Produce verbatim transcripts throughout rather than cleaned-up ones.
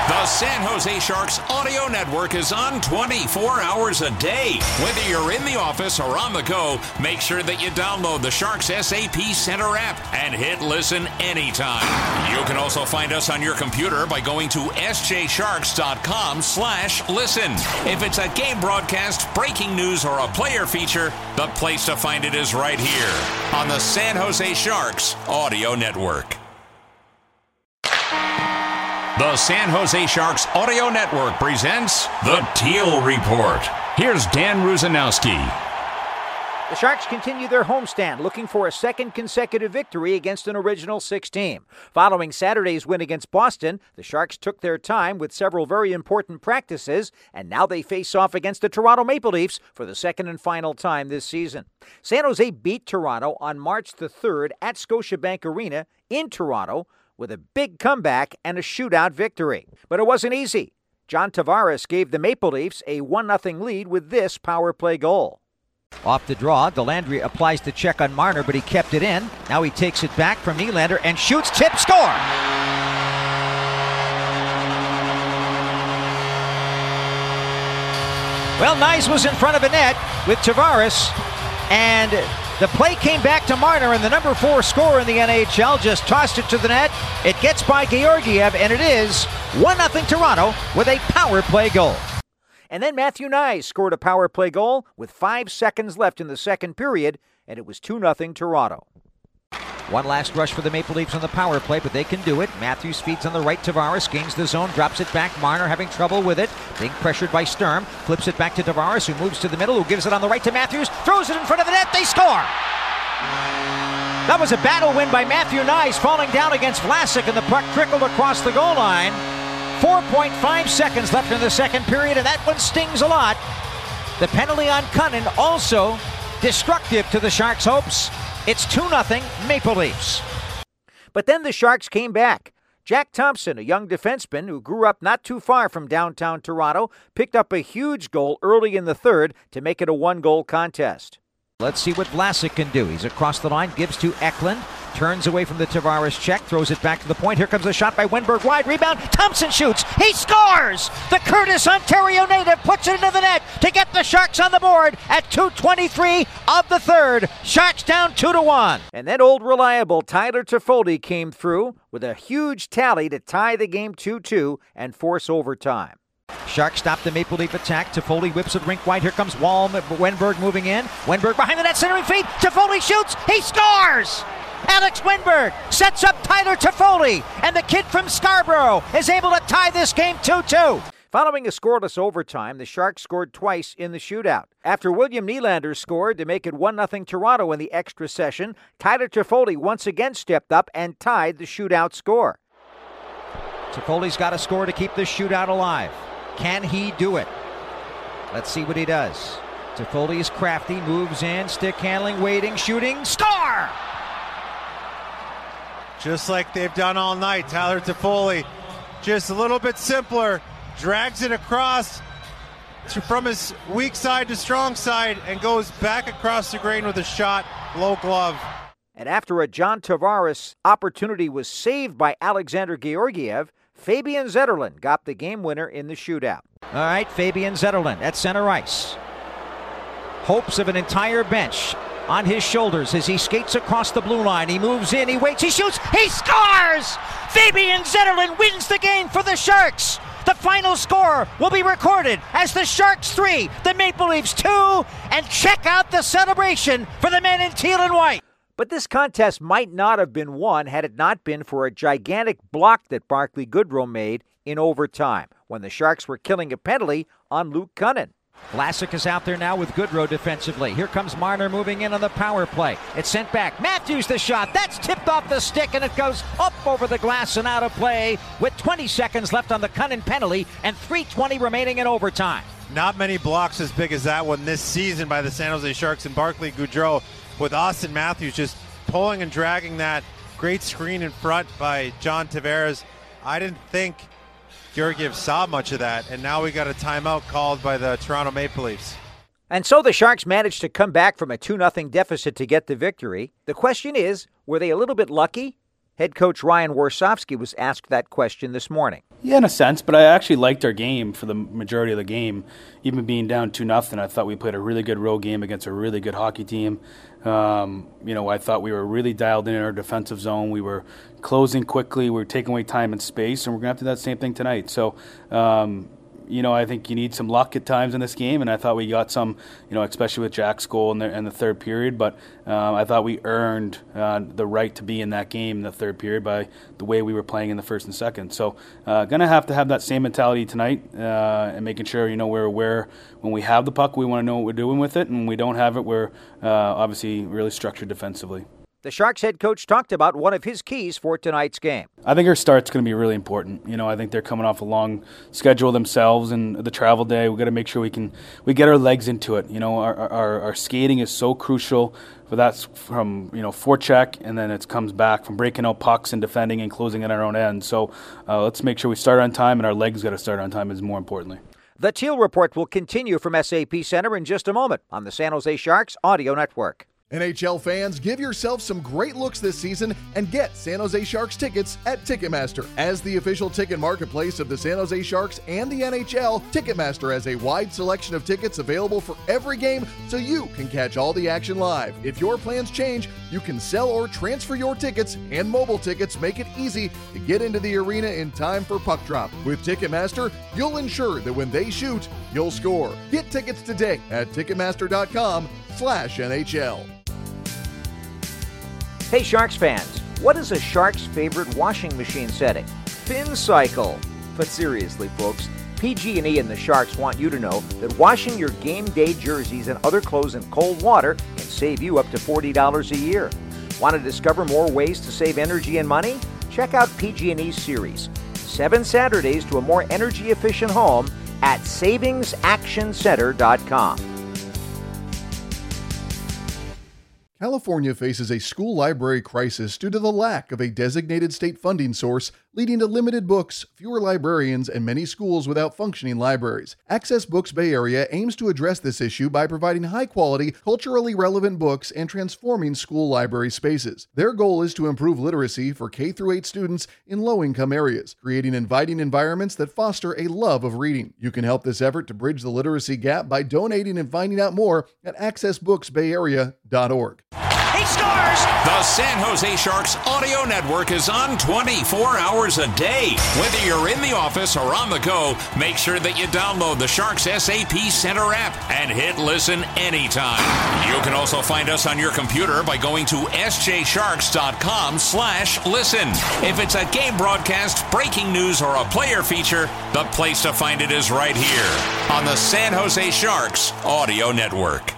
The San Jose Sharks Audio Network is on twenty-four hours a day. Whether you're in the office or on the go, make sure that you download the Sharks S A P Center app and hit listen anytime. You can also find us on your computer by going to s j sharks dot com slash listen. If it's a game broadcast, breaking news, or a player feature, the place to find it is right here on the San Jose Sharks Audio Network. The San Jose Sharks Audio Network presents the Teal Report. Here's Dan Rusanowski. The Sharks continue their homestand, looking for a second consecutive victory against an Original Six team. Following Saturday's win against Boston, the Sharks took their time with several very important practices, and now they face off against the Toronto Maple Leafs for the second and final time this season. San Jose beat Toronto on March the third at Scotiabank Arena in Toronto, with a big comeback and a shootout victory. But it wasn't easy. John Tavares gave the Maple Leafs a one nothing lead with this power play goal. Off the draw, Delandry applies the check on Marner, but he kept it in. Now he takes it back from Nylander and shoots, tip, score! Well, Nyes was in front of a net with Tavares, and the play came back to Marner, and the number four scorer in the N H L just tossed it to the net. It gets by Georgiev, and it is one nothing Toronto with a power play goal. And then Matthew Nyes scored a power play goal with five seconds left in the second period, and it was two nothing Toronto. One last rush for the Maple Leafs on the power play, but they can do it. Matthews feeds on the right. Tavares gains the zone, drops it back. Marner having trouble with it, being pressured by Sturm. Flips it back to Tavares, who moves to the middle, who gives it on the right to Matthews. Throws it in front of the net. They score! That was a battle win by Matthew Nyes, falling down against Vlasic, and the puck trickled across the goal line. four point five seconds left in the second period, and that one stings a lot. The penalty on Cunnin also destructive to the Sharks' hopes. It's two nothing Maple Leafs. But then the Sharks came back. Jack Thompson, a young defenseman who grew up not too far from downtown Toronto, picked up a huge goal early in the third to make it a one-goal contest. Let's see what Vlasic can do. He's across the line, gives to Eklund, turns away from the Tavares check, throws it back to the point. Here comes a shot by Wenberg, wide rebound. Thompson shoots. He scores! The Curtis, Ontario native puts it into the net to get the Sharks on the board at two twenty-three of the third. Sharks down two to one. And then old reliable Tyler Toffoli came through with a huge tally to tie the game two two and force overtime. Sharks stop the Maple Leaf attack. Toffoli whips it rink wide. Here comes Wall. Wenberg moving in. Wenberg behind the net, centering feed. Toffoli shoots. He scores! Alex Wenberg sets up Tyler Toffoli, and the kid from Scarborough is able to tie this game two two. Following a scoreless overtime, the Sharks scored twice in the shootout. After William Nylander scored to make it one nothing Toronto in the extra session, Tyler Toffoli once again stepped up and tied the shootout score. Toffoli's got to score to keep this shootout alive. Can he do it? Let's see what he does. Toffoli is crafty, moves in, stick handling, waiting, shooting, score! Just like they've done all night, Tyler Toffoli, just a little bit simpler, drags it across to, from his weak side to strong side, and goes back across the grain with a shot, low glove. And after a John Tavares opportunity was saved by Alexander Georgiev, Fabian Zetterlund got the game winner in the shootout. All right, Fabian Zetterlund at center ice. Hopes of an entire bench on his shoulders as he skates across the blue line. He moves in, he waits, he shoots, he scores! Fabian Zetterlund wins the game for the Sharks. The final score will be recorded as the Sharks three, the Maple Leafs two, and check out the celebration for the men in teal and white. But this contest might not have been won had it not been for a gigantic block that Barclay Goodrow made in overtime when the Sharks were killing a penalty on Luke Cunnin. Vlasic is out there now with Goodrow defensively. Here comes Marner moving in on the power play. It's sent back. Matthews the shot. That's tipped off the stick, and it goes up over the glass and out of play with twenty seconds left on the Cunnin penalty and three twenty remaining in overtime. Not many blocks as big as that one this season by the San Jose Sharks and Barclay Goodrow, with Austin Matthews just pulling and dragging that great screen in front by John Tavares. I didn't think Georgiev saw much of that, and now we got a timeout called by the Toronto Maple Leafs. And so the Sharks managed to come back from a two nothing deficit to get the victory. The question is, were they a little bit lucky? Head coach Ryan Warsofsky was asked that question this morning. Yeah, in a sense, but I actually liked our game for the majority of the game. Even being down two nothing, I thought we played a really good road game against a really good hockey team. Um, you know, I thought we were really dialed in our defensive zone. We were closing quickly. We were taking away time and space, and we're going to have to do that same thing tonight. So, um, you know, I think you need some luck at times in this game, and I thought we got some, you know, especially with Jack's goal in the, in the third period. But um, I thought we earned uh, the right to be in that game in the third period by the way we were playing in the first and second. So uh, going to have to have that same mentality tonight uh, and making sure, you know, we're aware when we have the puck, we want to know what we're doing with it, and when we don't have it, we're uh, obviously really structured defensively. The Sharks head coach talked about one of his keys for tonight's game. I think our start's going to be really important. You know, I think they're coming off a long schedule themselves and the travel day. We've got to make sure we can we get our legs into it. You know, our our, our skating is so crucial. But that's from, you know, forecheck, and then it comes back from breaking out pucks and defending and closing at our own end. So uh, let's make sure we start on time, and our legs got to start on time is more importantly. The Teal Report will continue from S A P Center in just a moment on the San Jose Sharks Audio Network. N H L fans, give yourself some great looks this season and get San Jose Sharks tickets at Ticketmaster. As the official ticket marketplace of the San Jose Sharks and the N H L, Ticketmaster has a wide selection of tickets available for every game so you can catch all the action live. If your plans change, you can sell or transfer your tickets, and mobile tickets make it easy to get into the arena in time for puck drop. With Ticketmaster, you'll ensure that when they shoot, you'll score. Get tickets today at Ticketmaster.com slash NHL. Hey Sharks fans, what is a Sharks' favorite washing machine setting? Fin Cycle. But seriously folks, P G and E and the Sharks want you to know that washing your game day jerseys and other clothes in cold water can save you up to forty dollars a year. Want to discover more ways to save energy and money? Check out P G and E's series, Seven Saturdays to a More Energy Efficient Home at savings action center dot com. California faces a school library crisis due to the lack of a designated state funding source, leading to limited books, fewer librarians, and many schools without functioning libraries. Access Books Bay Area aims to address this issue by providing high-quality, culturally relevant books and transforming school library spaces. Their goal is to improve literacy for K through eight students in low-income areas, creating inviting environments that foster a love of reading. You can help this effort to bridge the literacy gap by donating and finding out more at access books bay area dot org. He scores! The San Jose Sharks Audio Network is on twenty-four hours a day. Whether you're in the office or on the go, make sure that you download the Sharks S A P Center app and hit listen anytime. You can also find us on your computer by going to s j sharks dot com slash listen. If it's a game broadcast, breaking news, or a player feature, the place to find it is right here on the San Jose Sharks Audio Network.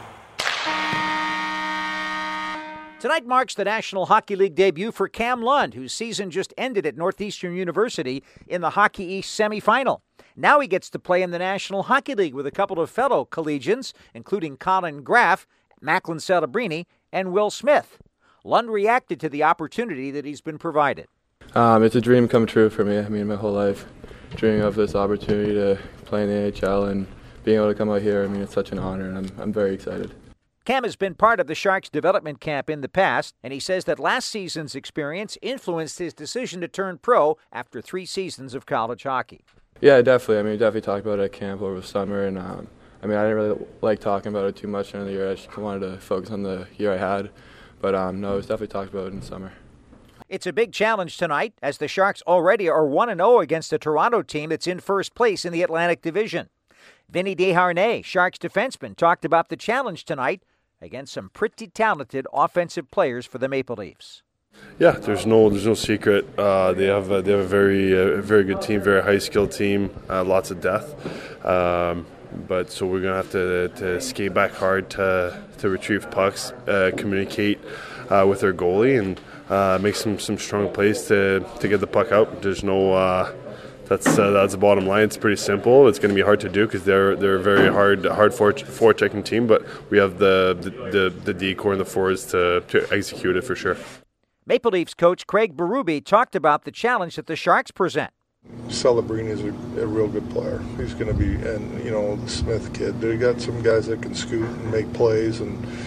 Tonight marks the National Hockey League debut for Cam Lund, whose season just ended at Northeastern University in the Hockey East semifinal. Now he gets to play in the National Hockey League with a couple of fellow collegians, including Colin Graff, Macklin Celebrini, and Will Smith. Lund reacted to the opportunity that he's been provided. Um, it's a dream come true for me. I mean, my whole life, dreaming of this opportunity to play in the N H L and being able to come out here, I mean, it's such an honor, and I'm I'm very excited. Cam has been part of the Sharks development camp in the past, and he says that last season's experience influenced his decision to turn pro after three seasons of college hockey. Yeah, definitely. I mean, we definitely talked about it at camp over the summer, and um, I mean, I didn't really like talking about it too much during the year. I just wanted to focus on the year I had, but um, no, it was definitely talked about it in the summer. It's a big challenge tonight, as the Sharks already are one and oh against a Toronto team that's in first place in the Atlantic Division. Vinny Desharnais, Sharks defenseman, talked about the challenge tonight against some pretty talented offensive players for the Maple Leafs. Yeah, there's no there's no secret. Uh, they have a, they have a very uh, very good team, very high skilled team, uh, lots of depth. Um, but so we're gonna have to, to skate back hard to to retrieve pucks, uh, communicate uh, with our goalie, and uh, make some, some strong plays to to get the puck out. There's no. Uh, That's uh, that's the bottom line. It's pretty simple. It's going to be hard to do because they're they're a very hard hard fore checking team. But we have the the, the, the D-core and the forwards to, to execute it for sure. Maple Leafs coach Craig Berube talked about the challenge that the Sharks present. Celebrini is a, a real good player. He's going to be, and you know, the Smith kid. They got some guys that can scoot and make plays, and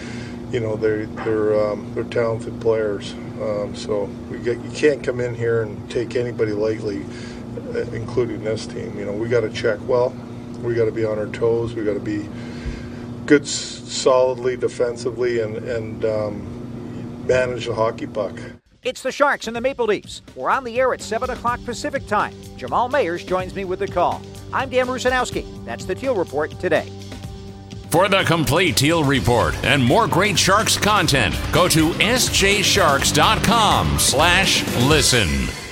you know, they, they're um, they're talented players. Um, so we get, you can't come in here and take anybody lightly, uh, including this team. You know, we got to check well. We got to be on our toes. We got to be good, solidly defensively, and and um, manage the hockey puck. It's the Sharks and the Maple Leafs. We're on the air at seven o'clock Pacific time. Jamal Mayers joins me with the call. I'm Dan Rusanowski. That's the Teal Report today. For the complete Teal Report and more great Sharks content, go to s j sharks dot com slash listen.